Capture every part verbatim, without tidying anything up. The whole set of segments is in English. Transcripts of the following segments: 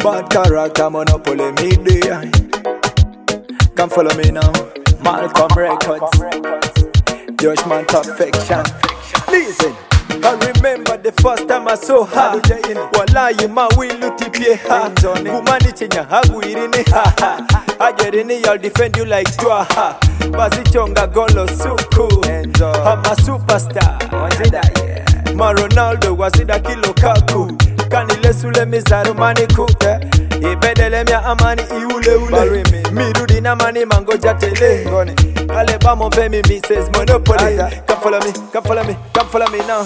Bad character, monopoly media. Come follow me now. Malcolm Records. Judgment Perfection. Listen. I remember the first time I saw her. Wallahi ma will tipie ha. Kumani chenya hagu irini ha ha. Ajerini I'll defend you like twa ha. Basi chonga golo suku. I'm a superstar. Ma Ronaldo wasida kilo kaku. Kanile sule mizaru mani kuke. Ibedele mya amani iule ule. Mirudi na mani mangoja tele. Aleba mon femi Missus Monopoly. Come follow me, come follow me, come follow me now.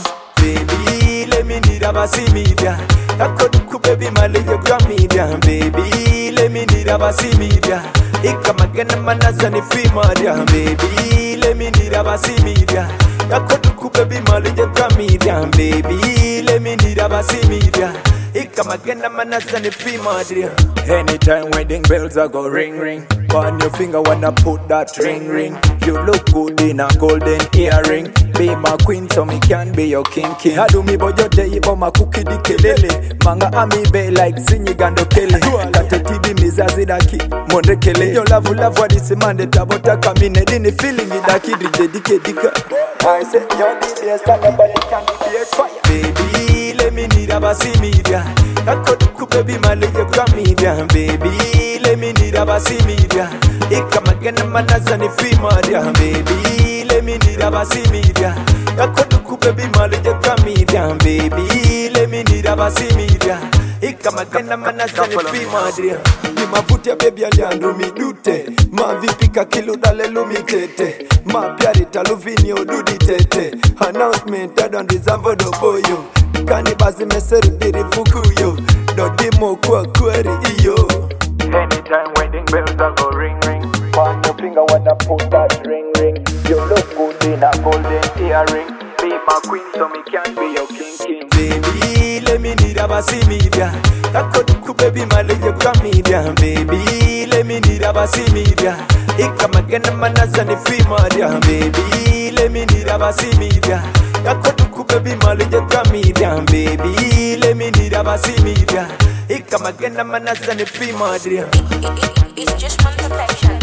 Baby, let me need a basi media. I could cook baby my little gram media. Baby, let me need a basi media. Ik come again a man as any female. Baby, let me need a basi media. I could cook baby my little gram media. Baby, let me need a basi media. Ik come again a man as any female. Anytime wedding bells I go ring ring. On your finger when I put that ring ring. You look good in a golden earring. Be my queen so me can be your king king. I do me boy your day but my cookie di kelele. Manga ami be like zinyi gando kele. Kate tibi mizazi daki monde kele. Yo love love what is man de tabota kamine. Dini feeling it daki drije dike dika. I say yo di be a star but it can be a fire. Baby let me need a basi media. I could cook baby my little gram media. Baby let me need a basi media. Ik come again a man as any female. Baby let me need a basi media. I could cook baby my little gram media. Baby let me need a basi media. Ik come again a man as any female. Ni mavuti ya baby aliandu midute. Ma vipika kilo dale lumitete. Ma piarita luvini odudi tete. Announcement I don't deserve the boyo. Kani bazi meseru diri fuku yo. Dodimo kwa kweri iyo. Anytime wedding bells I go ring ring. On your finger when I put that ring ring. You look good in a golden earring. Be my queen so me can be your king king. Baby let me need a basi media. I could cook baby my little gram media. Baby let me need a basi media. Ik come again a man as any female. Baby let me need a basi media. I could cook baby my little gram media. Baby let me need a basi media. Ik come again a man as any female. It's just one perfection.